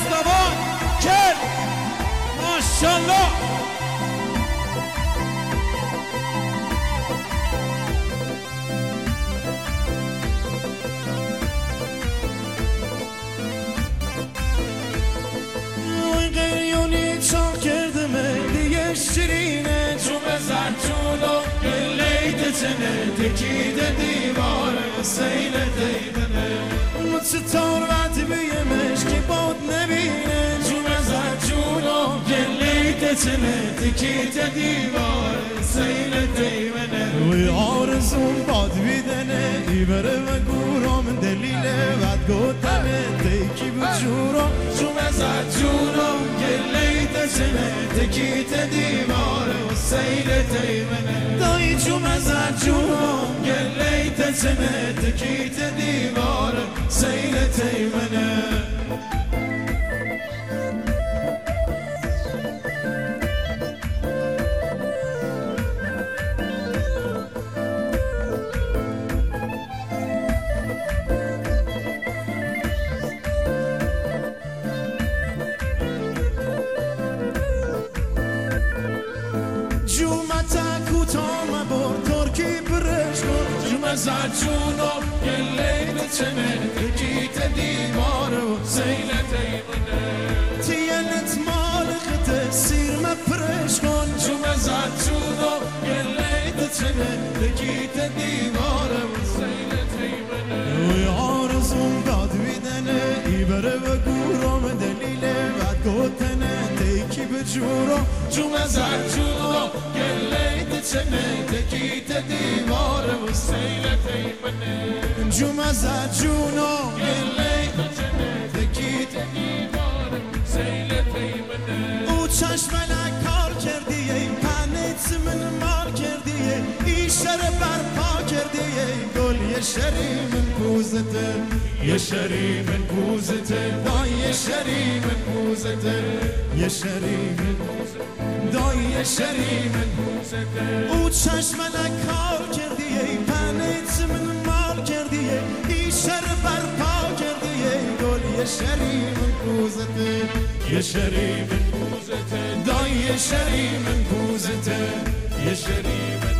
استوان کل ماشالله. چاق کردم دیگه شیرینه چون بزن جونو گلیت چنه تکیده دیواره سیل دیدنه چطور وقت بیمش که باد نبینه چون بزن جونو گلیت چنه تکیده دیواره سیل دیدنه وی آرزون باد بیدنه ای بره و گورم دلیله بعد گوتنه تکی بجورم چون بزن جونو تکیت دیواره و سیل تیمنه دایی جون از جونم گلیت چنه تکیت دیواره سیل تیمنه زد جونم گلیت چنه تکیت دیواره و سیل تیمنه تیلت مالقت سیر مپرش کن جون زد جونم گلیت چنه تکیت دیواره و سیل تیمنه وی آرزون داد بیدنه ای بره و گورم دلیله بعد گوتنه تیکی بجورم جون زد جونم گلیت چنه تکیت دیواره و سیل تیمنه جون زد جونم گلیت چنه تکیت دیواره و سیل تیمنه او چشمنک کار کردیه پنیت من مار کردیه ای شر برپا کردیه گل یه شری من پوزته یه شری من پوزته دای یه شری من پوزته یه شری من پوزته دای یه شری من پوزته او چشمنک کار کردیه پنیت من مار کردیه ای شر برپا کردیه گل یه شری من پوزته یه شری من پوزته دای یه شری من پوزته یه شری من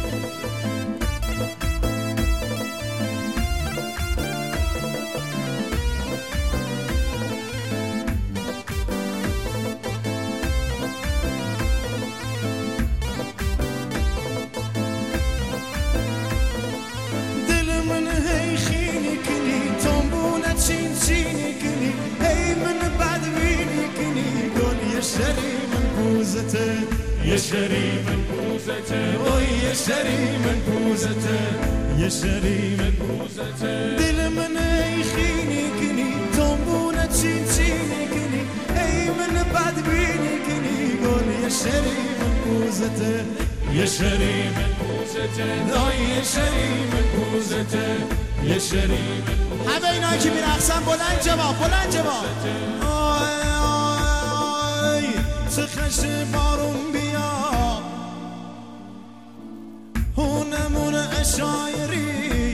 یه شری من پوزته اوی یه شری من پوزته یه شری من پوزته دل من ای خینی کنی تنبونه چین چینی کنی ای من بدبینی کنی گل یه شری من پوزته یه شری من پوزته دای یه شری من پوزته یه شری من همه اینا که میرقصن بلند جواب بلند جواب چه خش بارون بیا هونمون اشایری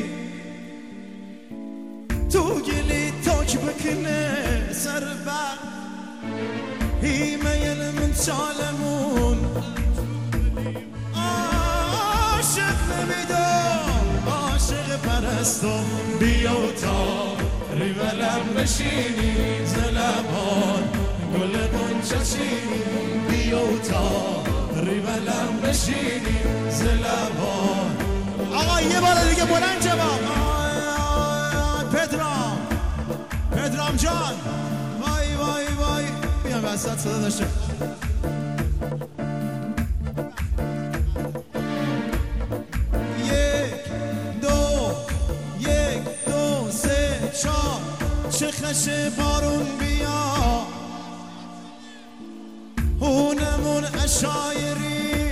تو گلی تاک بکنه سر بر هیمه من چالمون عاشق نمیدم عاشق پرستم بیا تا ریولم بشینی زلبان گل بنچه چینی بیا تا ریولم بشینی زلبان آقا یه بار دیگه بلند جواب پدرام جان وای وای وای بیام وسط صدا داشته یک دو سه چار چه خش بارون بیا هونمون اشایری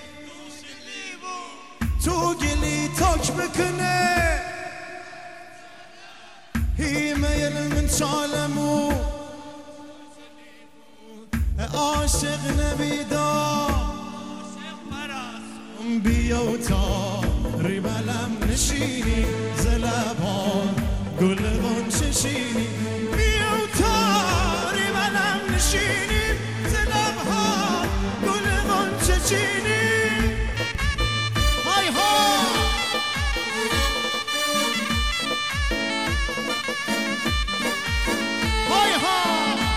تو گلی تاک بکنه هیمه من چالمو عاشق نبیدا بیا تا ریبلم نشینی زلبان گل غنچه شینی بیا تا ریبلم نشینیم ز لبها گل غنچه چینیم های ها های ها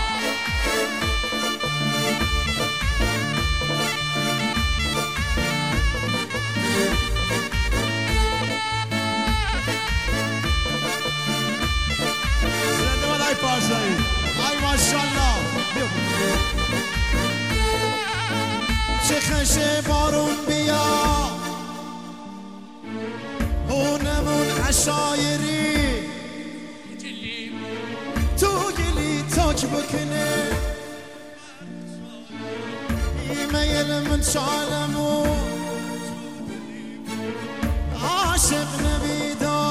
پارسایی ای ماشالله چه خشه بارون بیا هونمون عشایری تو گلی تاک بکنه ایمیل من شالمون عاشق نبیدا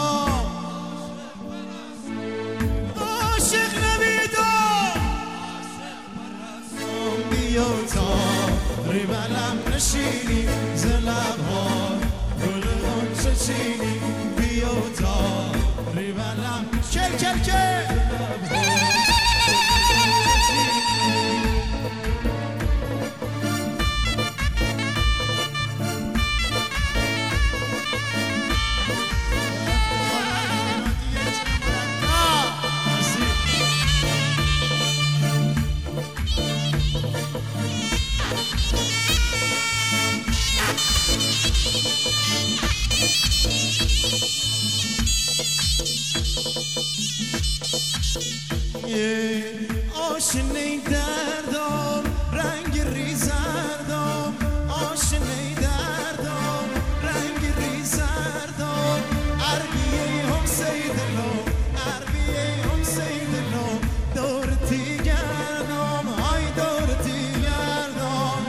ریبلم نشینی ز لبها گل غنچه چینی بیا تا ریبلم کل کل کل آشنه دردم رنگ ریزردم آشنه دردم رنگ ریزردم عربیه هم سیدلو عربیه هم سیدلو دورتی گردم های دورتی گردم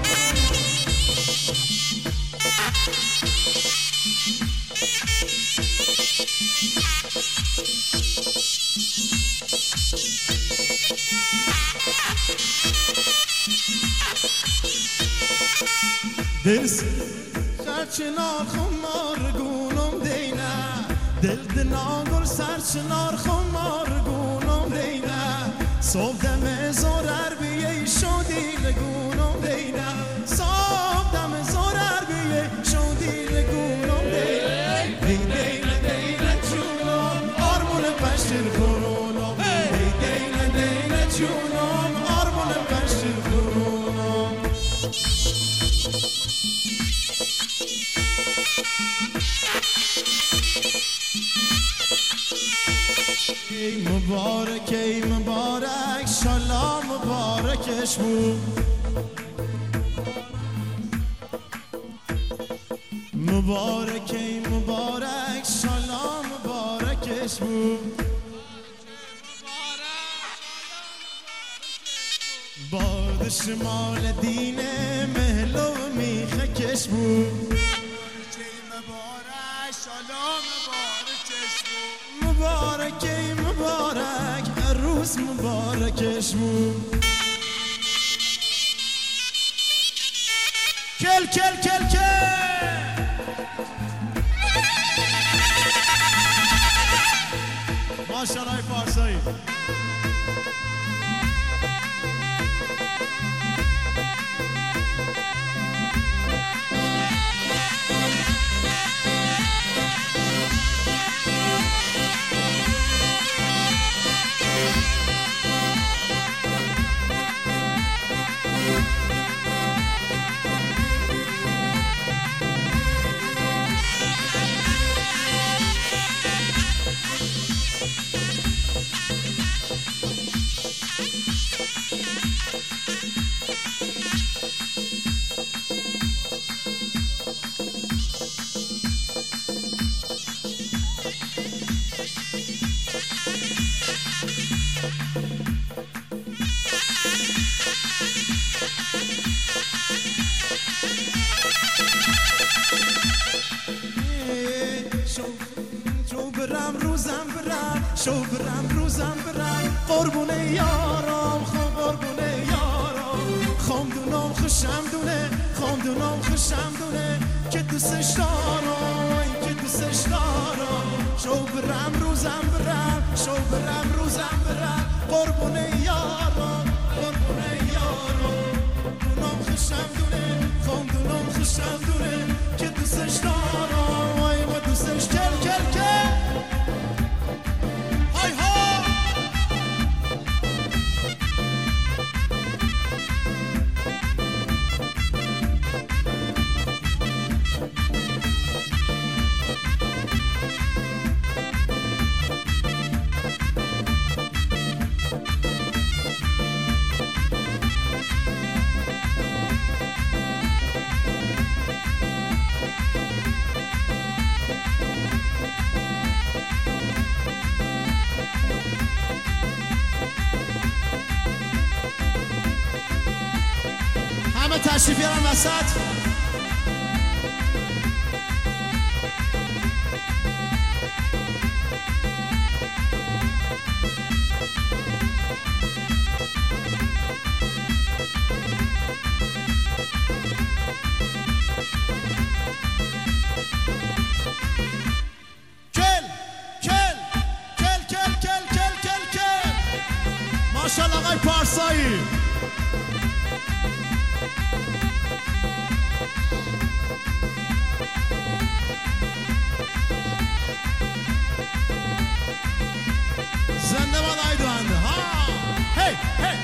درس سرچنار خمار گونم دینا دل دناگل سرچنار خمار گونم دینا صبح دم زور عربیه شدی لگونم دینا صبح دم زور عربیه شدی لگونم دینا دینا دینا جونم آرمون پشتر کنونم دینا دینا جونم آرمون پشتر کنونم ای مبارک ای مبارک شالا مبارکش بود مبارک ای مبارک شالا مبارکش بود باد شمال دین مهلو میخکش بود مبارک ای مبارک عروس مبارکش بود کل کل کل کل ماشالله پارسایی شو برم روزم برم قربونه یارم قربونه یارم خامدونم خوشم دونه خامدونم خوشم دونه که دوستش دارم که دوستش دارم شو برم روزم برم شو برم روزم برم قربونه یارم قربونه یارو دونم خوشم دونه خون دونم خوشم دونه که دوستش دارم وای و دوستش کل کل کل های ها همه تشریف بیارن وسط ماشاءالله آقای پارسایی زنده باد آقای دوهنده ها هی هی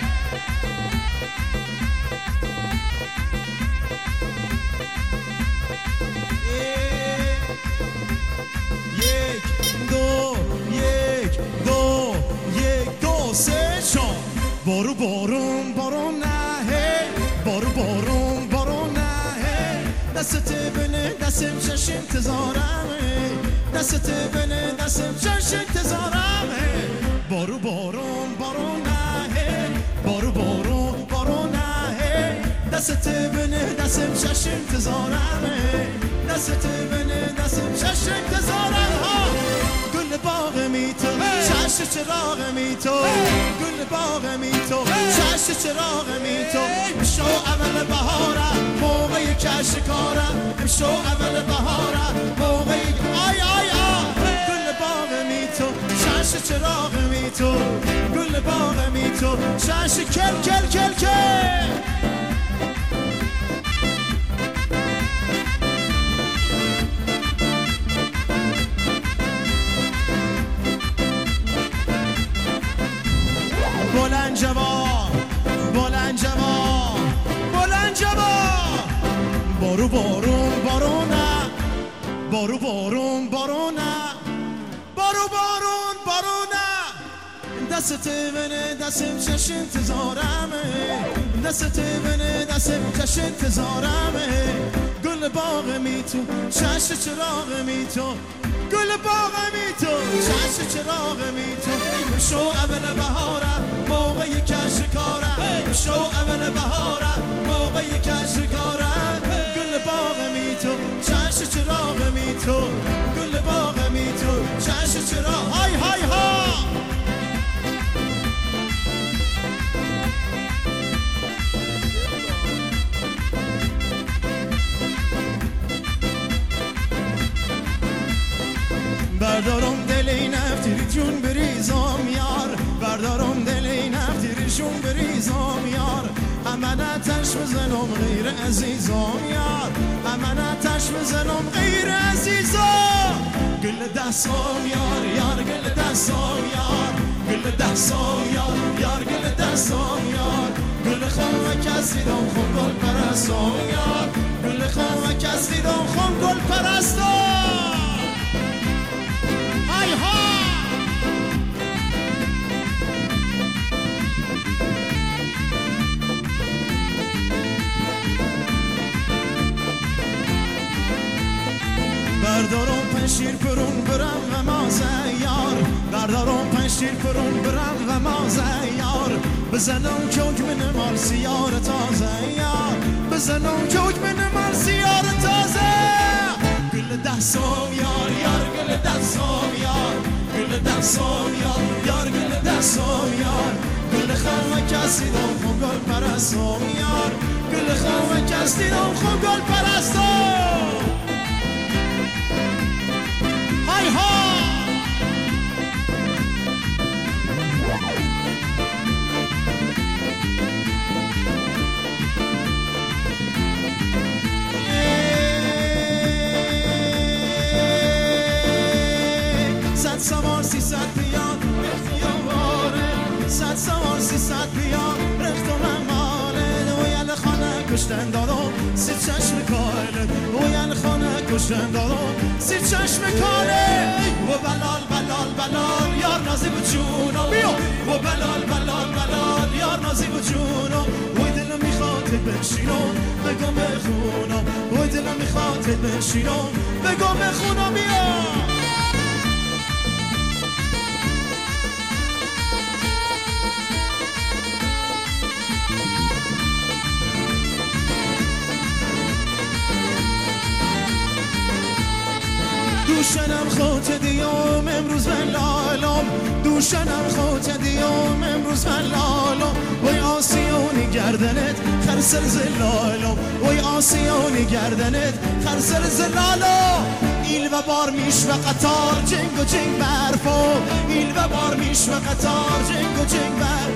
یک دو سه چهار بارو بارون بارون نه هی بارو بارون بارون نه هی دستت بنه دستم چش انتظارمه دستت بنه دستم چش انتظارمه بارو بارون بارون نه هی بارو بارون بارون نه هی دستت بنه دستم چش انتظارمه دستت بنه دستم چش انتظارمه گل باغ می تو چش چراغ می تو گل باغ می تو چش چراغ می تو شو اول بهارم موقع کش کارم شو اول بهارم موقع آی آی آی گل باغ می تو چش چراغ می تو گل باغ می تو چش کل کل کل کل بلند جوان بلند جوان بلند جوان بارو بارون بارونه بارو بارون بارونه بارو بارون بارونه دستت بنه دستم چش انتظارمه دستت بنه دستم چش انتظارمه گل باغ می تو چش چراغ می تو گل باغ می تو چش چراغ می تو شو اول بهارم موقع کش کارم شو اول بهارم موقع کش کارم گل باغ می تو چش چراغ می تو گل باغ می تو چش چراغ های های ها بردارم دل این افتیری جون بریزم یار بردارم دل این افتیری جون بریزم یار همه آتش بزنم غیر عزیزم یار همه آتش بزنم غیر عزیزم گل دستم یار یار گل دستم یار گل دستم یار یار گل دستم یار گل خواهم کس دیدم خون گل پرستم یار گل خواهم کس دیدم خون گل پرستم های ها بردارم پنشیر پرون برم و مازه یار بردارم پنشیر پرون برم و مازه یار بزنم چوک من مال سیار تازه یار بزنم چوک من مال سیار تازه گل دستم یار یار گل دستم یار گل دستم یار یار گل دستم یار گل خواهم کسی دم خون گل پرستم یار گل خواهم کسی دم خون گل پرستم های ها کشتن دارم سی چشم کاله و ین خانه کشتن دارم سی چشم کاله و بلال بلال بلال یار نازیب جونم بیا و بلال بلال بلال یار نازیب جونم و دلم میخواد بنشینم بگم بخونم و دلم میخواد بنشینم بگم بخونم بیا دوشنم خوت دیام امروز من لالم دوشنم خوت دیام امروز من لالم وی آسیانی گردنت خرسر زلالم وی آسیانی گردنت خرسر زلالم ایل و بار میش و قطار جنگ و جنگ برفو ایل و بار میش و قطار جنگ و جنگ بر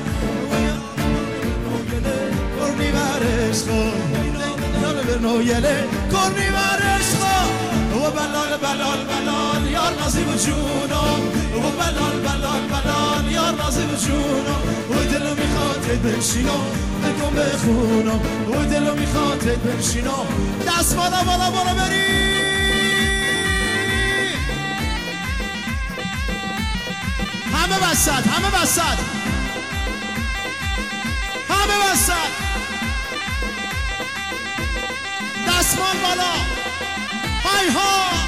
کرنی برش خود نویله کرنی برش خود و بلال بلال بلال یار نازیب جونم و بلال بلال بلال یار نازیب جونم و دلو میخواد بنشینم بگم بخونم و دلو میخواد بنشینم دست بالا بالا بالا بری همه وسط همه وسط همه وسط دستمال بالا های ها